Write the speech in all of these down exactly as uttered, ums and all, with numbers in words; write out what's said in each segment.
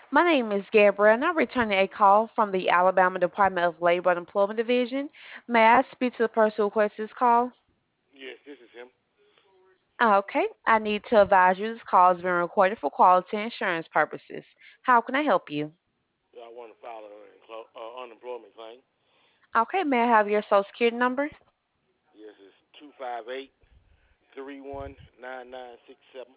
My name is Gabrielle, and I'm returning a call from the Alabama Department of Labor and Employment Division. May I speak to the person who requested this call? Yes, this is him. Okay, I need to advise you this call is being recorded for quality and insurance purposes. How can I help you? I want to file an unclo- uh, unemployment claim. Okay, may I have your social security number? Yes, it's two five eight three one nine nine six seven.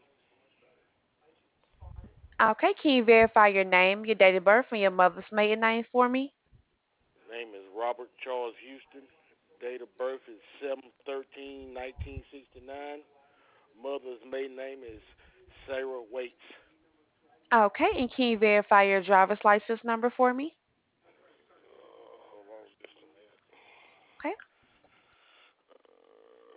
Okay, can you verify your name, your date of birth, and your mother's maiden name for me? Name is Robert Charles Houston. Date of birth is seven thirteen nineteen sixty nine. Mother's maiden name is Sarah Waits. Okay, and can you verify your driver's license number for me? Uh, hold on just a minute. Okay. Uh,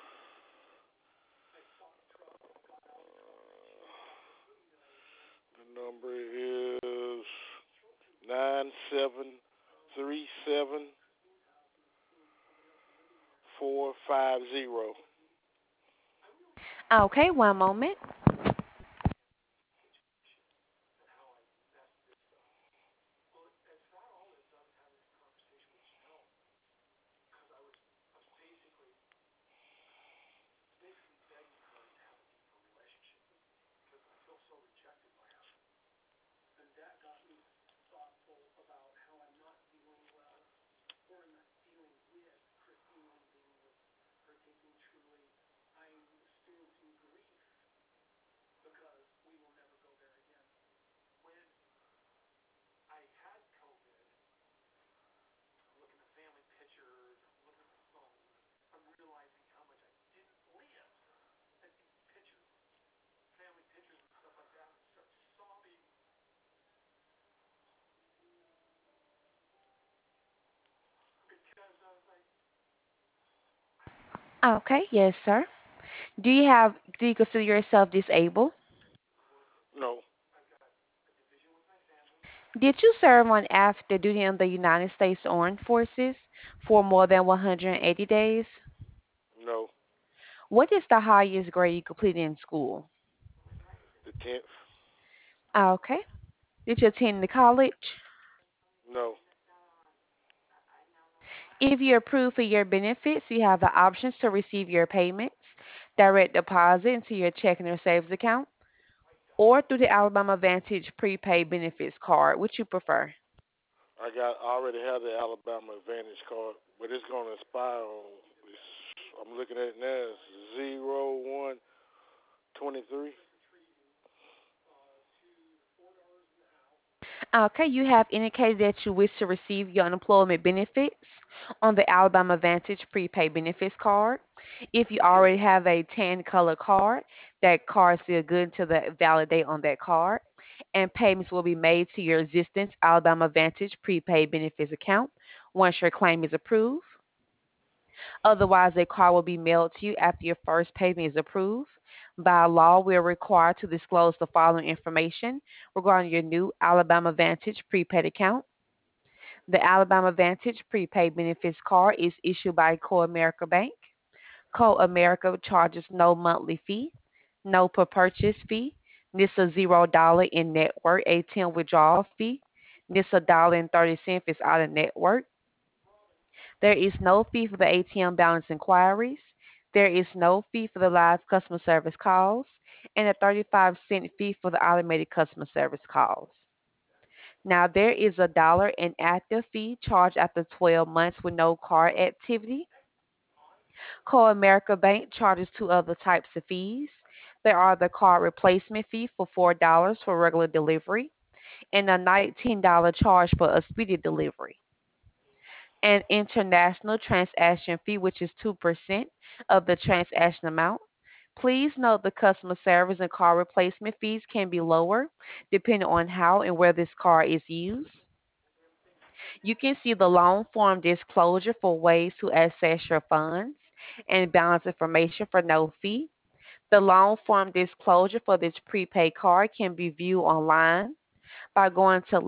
the number is nine seven three seven four five zero. Okay, one moment. Okay, yes, sir. Do you have, do you consider yourself disabled? No, Did you serve on active duty in the United States Armed Forces for more than one hundred eighty days? no. What is the highest grade you completed in school? The tenth. Okay. Did you attend the college? No. If you approve for your benefits, you have the options to receive your payments, direct deposit into your checking or savings account, or through the Alabama Advantage prepaid benefits card. Which you prefer? I got. I already have the Alabama Advantage card, but it's gonna expire on. It's, I'm looking at it now. It's zero one twenty three. Okay, you have indicated that you wish to receive your unemployment benefits on the Alabama Advantage prepaid benefits card. If you Yes. already have a tan color card, that card is still good until the valid date on that card, and payments will be made to your existing Alabama Advantage prepaid benefits account once your claim is approved. Otherwise, a card will be mailed to you after your first payment is approved. By law, we are required to disclose the following information regarding your new Alabama Vantage prepaid account. The Alabama Vantage prepaid benefits card is issued by CoAmerica Bank. CoAmerica charges no monthly fee, no per purchase fee. This is zero dollar in network A T M withdrawal fee. This a dollar and thirty cents if it's out of network. There is no fee for the A T M balance inquiries. There is no fee for the live customer service calls, and a thirty-five cent fee for the automated customer service calls. Now, there is a dollar in active fee charged after twelve months with no card activity. Core America Bank charges two other types of fees. There are the card replacement fee for four dollars for regular delivery and a nineteen dollars charge for a speedy delivery. An international transaction fee, which is two percent of the transaction amount. Please note the customer service and card replacement fees can be lower depending on how and where this card is used. You can see the loan form disclosure for ways to access your funds and balance information for no fee. The loan form disclosure for this prepaid card can be viewed online by going to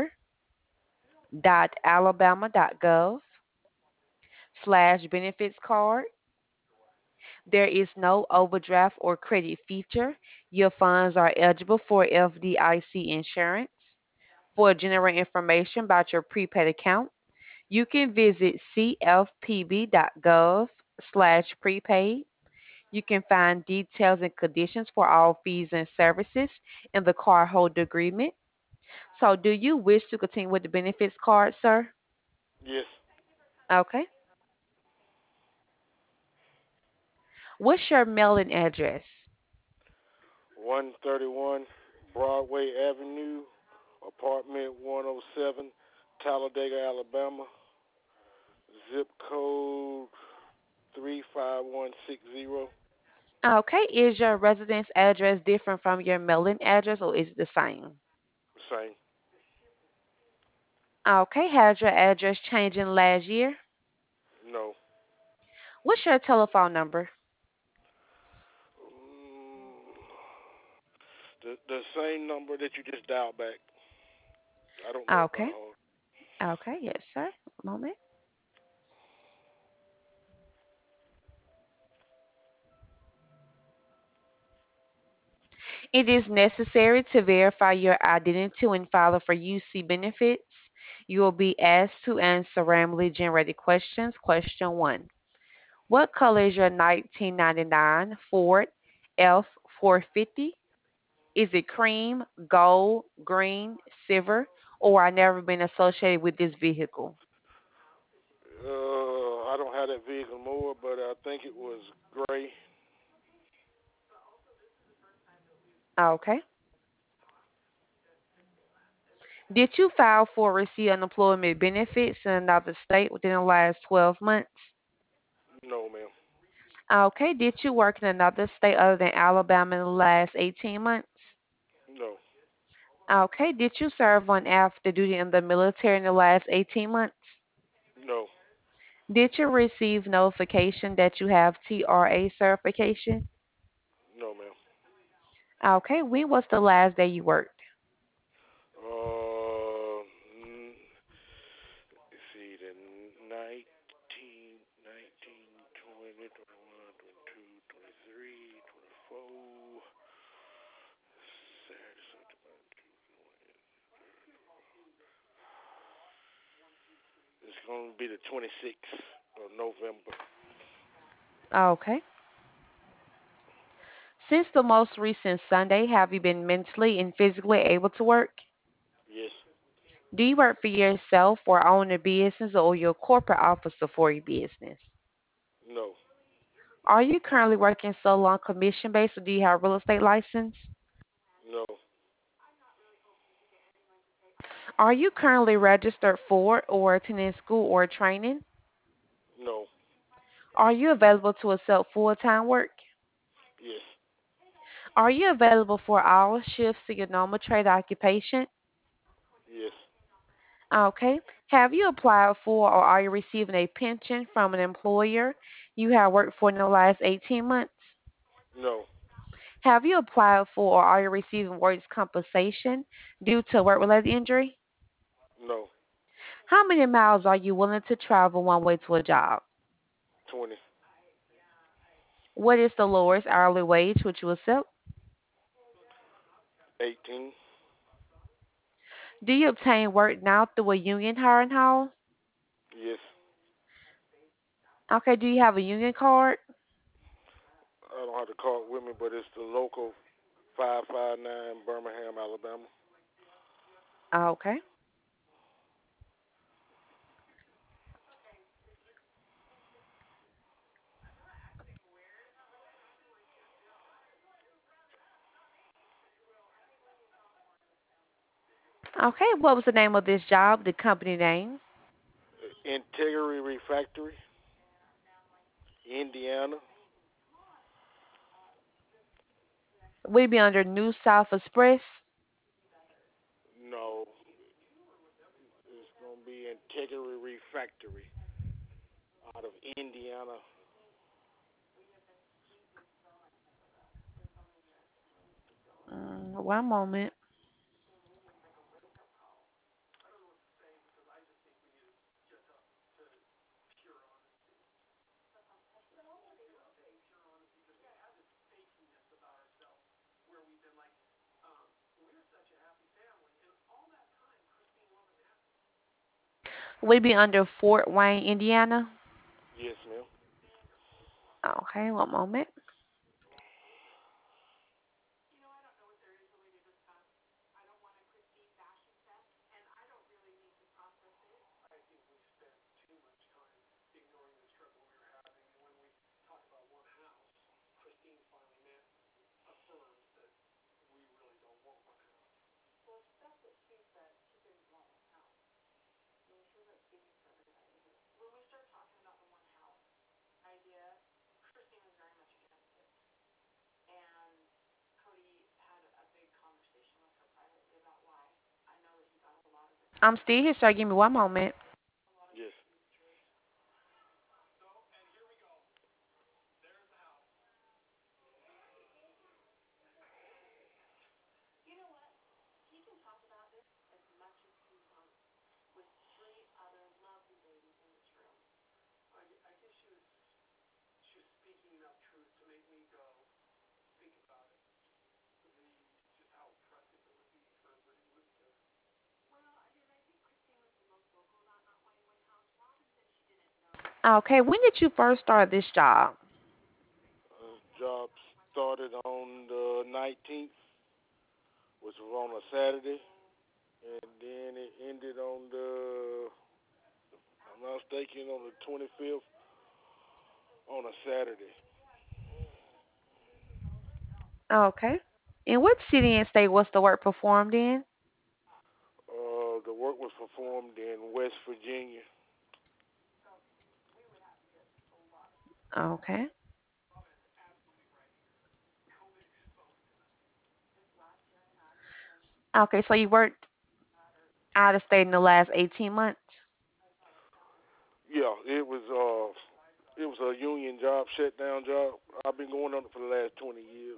labor.alabama.gov slash benefits card. There is no overdraft or credit feature. Your funds are eligible for F D I C insurance. For general information about your prepaid account, you can visit c f p b dot gov slash prepaid. You can find details and conditions for all fees and services in the cardholder agreement. So, do you wish to continue with the benefits card, sir? Yes. Okay. What's your mailing address? one thirty-one Broadway Avenue, apartment one oh seven, Talladega, Alabama. Zip code three five one six zero. Okay. Is your residence address different from your mailing address or is it the same? Same. Okay. Has your address changed in the last year? No. What's your telephone number? Mm, the the same number that you just dialed back. I don't know it by Okay. heart. Okay. Yes, sir. One moment. It is necessary to verify your identity when filing for U C benefits. You will be asked to answer randomly generated questions. Question one. What color is your nineteen ninety-nine Ford F four fifty? Is it cream, gold, green, silver, or I never been associated with this vehicle? Uh, I don't have that vehicle more, but I think it was gray. Okay. Did you file for receive unemployment benefits in another state within the last twelve months? No, ma'am. Okay. Did you work in another state other than Alabama in the last eighteen months? No. Okay. Did you serve on active duty in the military in the last eighteen months? No. Did you receive notification that you have T R A certification? No, ma'am. Okay. When was the last day you worked? Uh, mm, let's see, the nineteen, nineteen, twenty, twenty-one, twenty-two, twenty-three, twenty-four. Saturday, Sunday, Monday, Tuesday, it's going to be the twenty-sixth of November. Okay. Since the most recent Sunday, have you been mentally and physically able to work? Yes. Do you work for yourself or own a business or your corporate officer for your business? No. Are you currently working solo on commission based or do you have a real estate license? No. Are you currently registered for or attending school or training? No. Are you available to accept full-time work? Yes. Are you available for all shifts in your normal trade occupation? Yes. Okay. Have you applied for or are you receiving a pension from an employer you have worked for in the last eighteen months? No. Have you applied for or are you receiving workers' compensation due to work-related injury? No. How many miles are you willing to travel one way to a job? twenty. What is the lowest hourly wage which you accept? eighteen. Do you obtain work now through a union hiring hall? Yes. Okay, do you have a union card? I don't have the card with me, but it's the local five five nine Birmingham, Alabama. Okay. Okay, what was the name of this job, the company name? Integrity Refactory, Indiana. Would it be under New South Express? No, it's gonna be Integrity Refactory out of Indiana. Mm, one moment. Would it be under Fort Wayne, Indiana? Yes, ma'am. Okay, one moment. I'm still here, sir. Give me one moment. Yes. Okay, when did you first start this job? Uh, job started on the nineteenth, which was on a Saturday, and then it ended on the, if I'm not mistaken, on the twenty-fifth on a Saturday. Okay. In what city and state was the work performed in? Uh, the work was performed in West Virginia. Okay. Okay, so you worked out of state in the last eighteen months? Yeah, it was uh, it was a union job, shutdown job. I've been going on it for the last twenty years.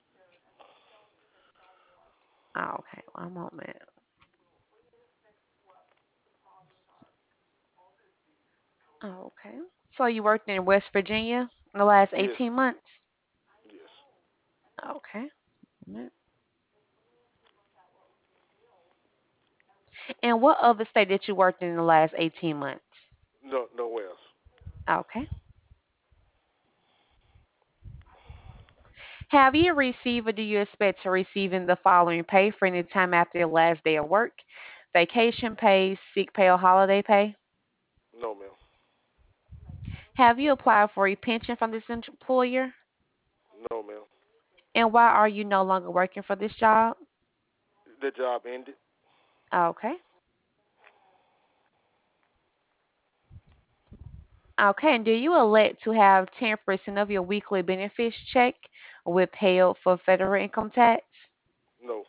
Okay, one moment. Okay. So you worked in West Virginia in the last Yes, eighteen months? yes. Okay. And what other state did you work in the last eighteen months? No, nowhere else. Okay. Have you received or do you expect to receive in the following pay for any time after your last day of work? Vacation pay, sick pay, or holiday pay? No, ma'am. Have you applied for a pension from this employer? No, ma'am. And why are you no longer working for this job? The job ended. Okay. Okay. And do you elect to have ten percent of your weekly benefits check withheld for federal income tax? No,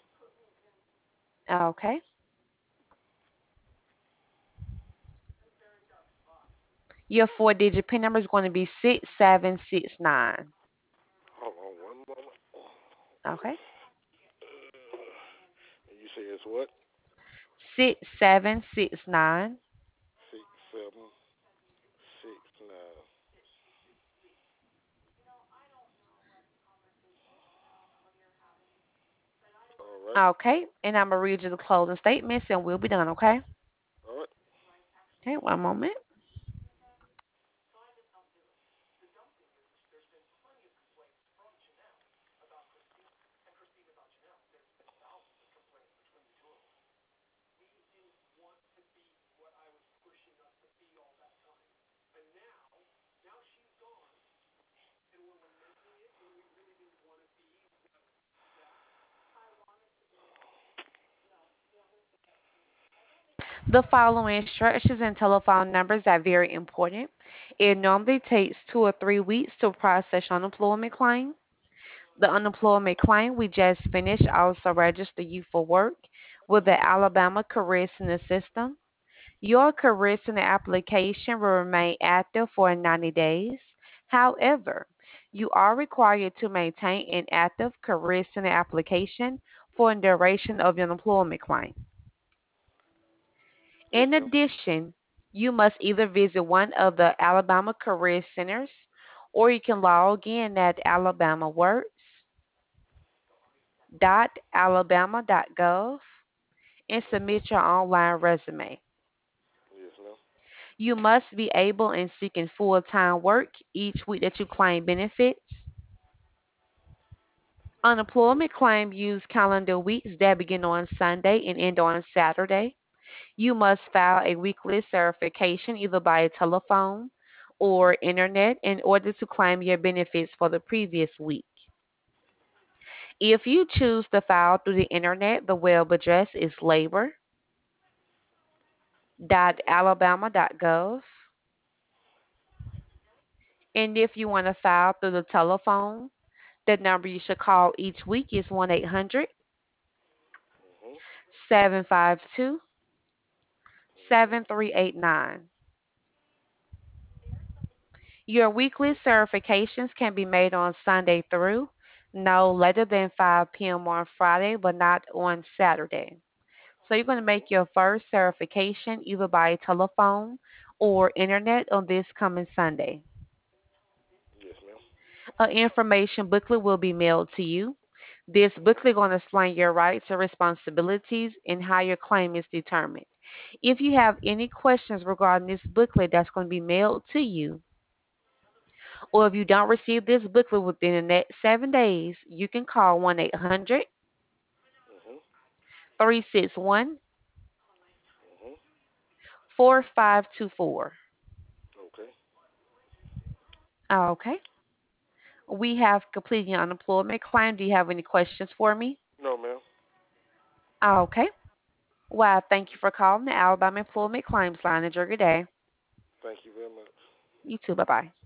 Okay. Your four digit PIN number is going to be six seven six nine. hold on one moment. Okay. And you say it's what? six seven six nine. Six seven six nine. All right. Okay. And I'm going to read you the closing statements and we'll be done. Okay. All right. Okay. One moment. The following instructions and telephone numbers are very important. It normally takes two or three weeks to process your unemployment claim. The unemployment claim we just finished also register you for work with the Alabama Career Center system. Your Career Center application will remain active for ninety days. However, you are required to maintain an active Career Center application for the duration of your employment claim. Yes, In ma'am. addition, you must either visit one of the Alabama Career Centers or you can log in at alabamaworks.alabama.gov and submit your online resume. Yes, ma'am. You must be able and seeking full time work each week that you claim benefits. Unemployment claim use calendar weeks that begin on Sunday and end on Saturday. You must file a weekly certification either by telephone or internet in order to claim your benefits for the previous week. If you choose to file through the internet, the web address is Mhm. labor.alabama.gov. And if you want to file through the telephone, the number you should call each week is one eight hundred Mhm. seven five two Mhm. seven three eight nine. Your weekly certifications can be made on Sunday through no later than five p m on Friday, but not on Saturday. So you're going to Mhm. make your first certification either by telephone or internet on this coming Sunday. Yes, ma'am. An information booklet will be mailed to you. This Mhm. booklet going to explain your rights and responsibilities and how your claim is determined. If you have any questions regarding this booklet that's going to be mailed to you, or if you don't receive this booklet within the next seven days, you can call one eight hundred Mhm. three six one Mhm. four five two four. Okay. Okay. We have completed your unemployment claim. Do you have any questions for me? No, ma'am. Okay. Well, thank you for calling the Alabama Employment Claims Line. Enjoy your day. Thank you very much. You too. Bye bye.